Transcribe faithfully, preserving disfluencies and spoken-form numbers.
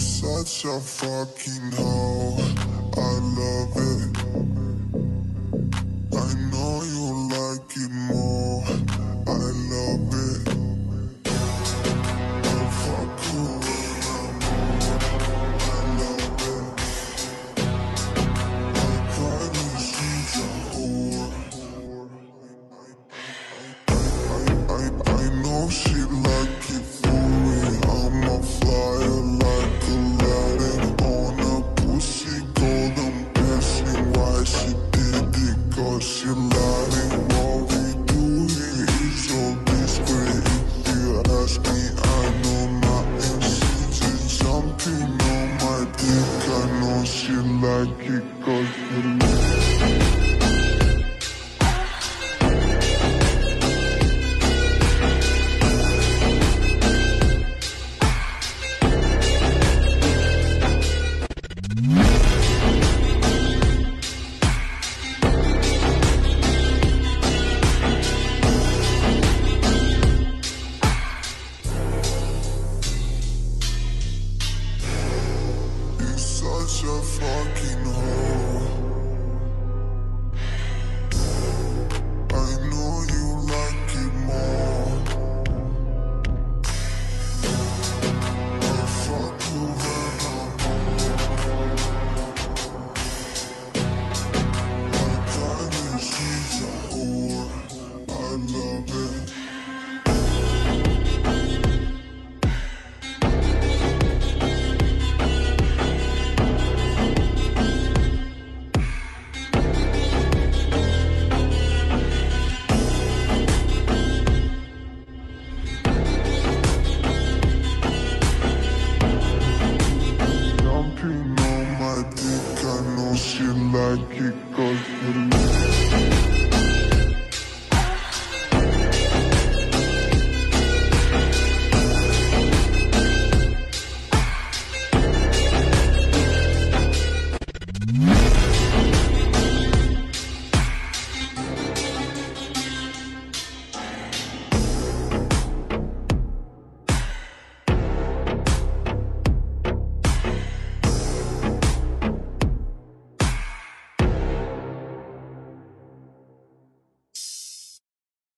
Such a fucking hoe, I love it. I know you like it more, I love it. I fuck you when I'm on, I love it. I probably she's a whore. I, I, I know she like it for me, I'm a flyer like Aladdin on a pussy golden blessing. Why she did it? Cause she lying. What we do here is so discreet. If you ask me, I know nothing. She just jumping on my dick. I know she like it cause she like it. Such a fucking hoe. I know you like it more. I fuck you when I'm on. I probably she's a whore. I love it. Jumping on my dick, I know she like it cause she